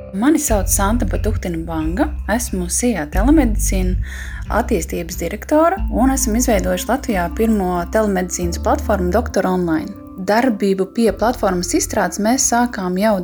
Mani sauc Santa Batuktina Banga, esmu SIA telemedicīna attīstības direktore un esmu izveidojuši Latvijā pirmo telemedicīnas platformu Doktor Online. Darbību pie platformas izstrādes mēs sākām jau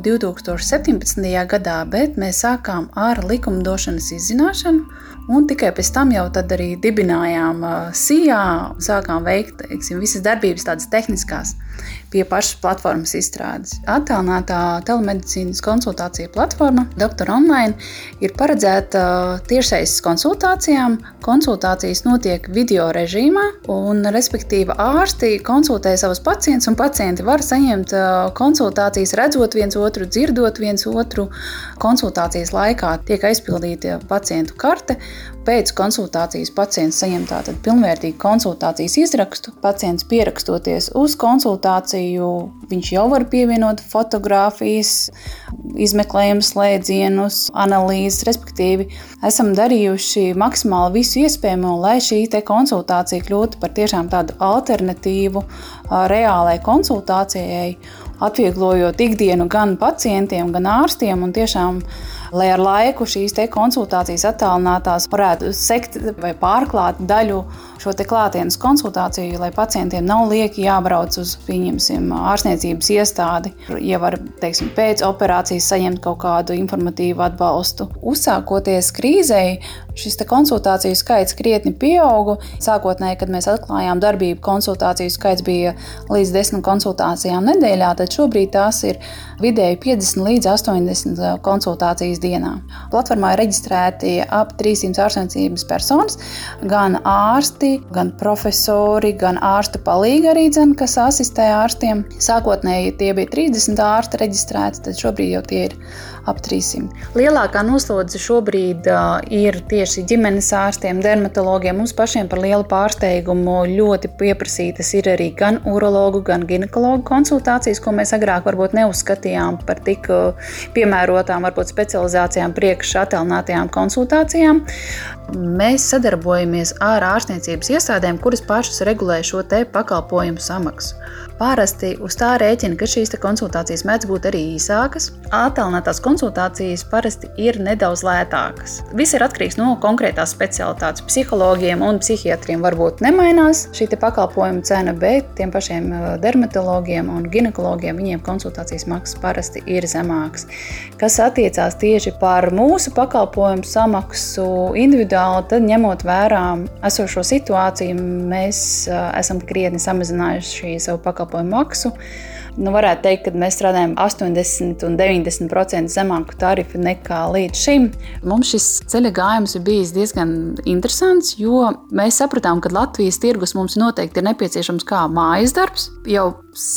2017. gadā, bet mēs sākām ar likumdošanas izzināšanu un tikai pēc tam jau tad arī dibinājām SIA, sākām veikt visas darbības tādas tehniskās pie pašas platformas izstrādes. Attālinātā telemedicīnas konsultācija platforma Doktor Online ir paredzēta tiešsaistes konsultācijām. Konsultācijas notiek video režīmā un, respektīvi, ārsti konsultē savus pacientus un pacienti var saņemt konsultācijas redzot viens otru, dzirdot viens otru. Konsultācijas laikā tiek aizpildīta pacientu karte. Pēc konsultācijas pacients saņem tātad pilnvērtīgu konsultācijas izrakstu. Pacients pierakstoties uz konsultāciju, viņš jau var pievienot fotogrāfijas, izmeklējumu slēdzienus, analīzes, respektīvi. Esam darījuši maksimāli visu iespējamo, lai šī konsultācija kļūtu par tiešām tādu alternatīvu reālai konsultācijai, atvieglojot ikdienu gan pacientiem, gan ārstiem un tiešām, lai ar laiku šīs konsultācijas attālinātās varētu sekt vai pārklāt daļu šo klātienes konsultāciju, lai pacientiem nav lieki jābrauc uz, pieņemsim, ārstniecības iestādi, ja var, pēc operācijas saņemt kaut kādu informatīvu atbalstu. Uzsākoties krīzei, šis konsultāciju skaits krietni pieauga. Sākotnēji, kad mēs atklājām darbību, konsultāciju skaits bija līdz 10 konsultācijām nedēļā, tad šobrīd tās ir vidēji 50 līdz 80 konsultācijas dienā. Platformā ir reģistrēti ap 300 ārstniecības personas, gan ārsti, gan profesori, gan ārstu palīgi arī, kas asistē ārstiem. Sākotnēji tie bija 30 ārsti reģistrēti, tad šobrīd jau tie ir ap 300. Lielākā noslodze šobrīd ir tieši ģimenes ārstiem, dermatologiem. Mums pašiem par lielu pārsteigumu ļoti pieprasītas ir arī gan urologu, gan ginekologu konsultācijas, ko mēs agrāk varbūt neuzskatījām par tik piemērotām, varbūt specializācijām priekš attālinātajām konsultācijām. Mēs sadarbojamies ar ārstniecības iestādēm, kuras pašas regulē šo pakalpojumu samaksu. Parasti uz tā rēķina, ka šīs konsultācijas mēdz būt arī īsākas. Attālinātās konsultācijas parasti ir nedaudz lētākas. Viss ir atkarīgs no konkrētās specialitātes. Psihologiem un psihiatriem varbūt nemainās šī pakalpojuma cena, bet tiem pašiem dermatologiem un ginekologiem viņiem konsultācijas maksas parasti ir zemākas. Kas attiecās tieši par mūsu pakalpojumu samaksu individuāli, tad ņemot vērā esošo situāciju, mēs esam krietni samazinājuši savu pakalpojumu maksu. Varētu teikt, ka mēs strādājam 80 un 90% zemāku tarifu nekā līdz šim. Mums šis ceļa gājums ir bijis diezgan interesants, jo mēs sapratām, ka Latvijas tirgus mums noteikti ir nepieciešams kā mājas darbs. Jau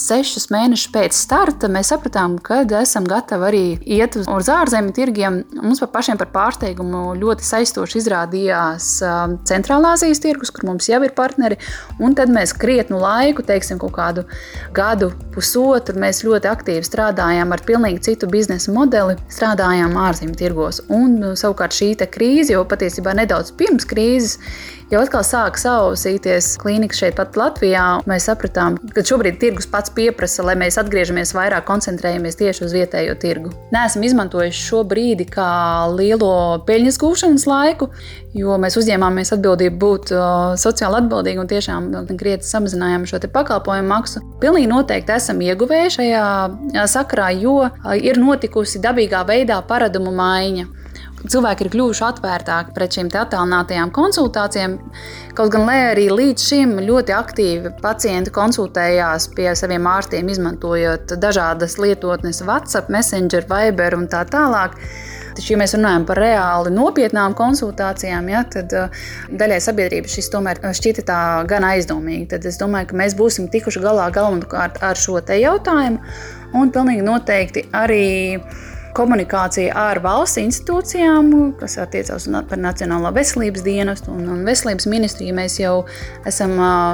6 mēnešus pēc starta mēs sapratām, ka esam gatavi arī iet uz ārzemju tirgiem. Mums pašiem par pārsteigumu ļoti saistoši izrādījās Centrālāzijas tirgus, kur mums jau ir partneri, un tad mēs krietnu laiku, kaut kādu gadu, pusotru, mēs ļoti aktīvi strādājām ar pilnīgi citu biznesa modeli, strādājām ārzemju tirgos. Un savukārt šī krīze, jo patiesībā nedaudz pirms krīzes, jau atkal sāka sausīties klīnikas šeit pat Latvijā. Mēs sapratām, ka šobrīd tirgus pats pieprasa, lai mēs atgriežamies vairāk, koncentrējamies tieši uz vietējo tirgu. Neesam izmantojuši šo brīdi kā lielo peļņas gūšanas laiku, jo mēs uzņēmāmies atbildību būt sociāli atbildīgi un tiešām krietni samazinājām šo pakalpojumu maksu. Pilnīgi noteikti esam ieguvēji šajā sakarā, jo ir notikusi dabīgā veidā paradumu maiņa. Cilvēki ir kļuvuši atvērtāki pret šīm attālinātajām konsultācijām, kaut gan, lai arī līdz šim ļoti aktīvi pacienti konsultējās pie saviem ārstiem, izmantojot dažādas lietotnes WhatsApp, Messenger, Viber un tā tālāk. Taču, ja mēs runājam par reāli nopietnām konsultācijām, tad daļai sabiedrības šis tomēr šķita tā gan aizdomīgi. Tad es domāju, ka mēs būsim tikuši galā galvenokārt ar šo jautājumu un pilnīgi noteikti arī komunikācija ar valsts institūcijām, kas attiecās par Nacionālo veselības dienestu un veselības ministriju. Mēs jau esam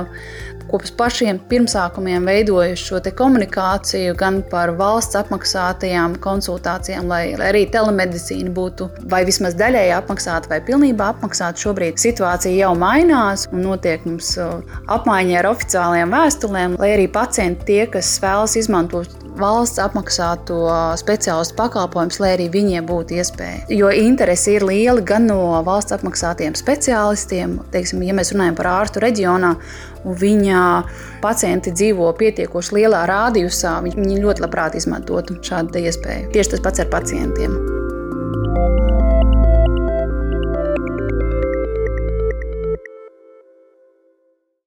kopš pašiem pirmsākumiem veidojuši šo komunikāciju gan par valsts apmaksātajām konsultācijām, lai arī telemedicīna būtu vai vismaz daļēji apmaksāta vai pilnībā apmaksāta. Šobrīd situācija jau mainās un notiek mums apmaiņa ar oficiālajām vēstulēm, lai arī pacienti tie, kas vēlas izmantot valsts apmaksāto speciālistu pakalpojumus, lai arī viņiem būtu iespēja. Jo interesi ir liela gan no valsts apmaksātiem speciālistiem, teiksim, ja mēs runājam par ārstu reģionā, un viņa pacienti dzīvo pietiekoši lielā rādijusā, viņi ļoti labprāt izmantotu šādu iespēju. Tieši tas pats ar pacientiem.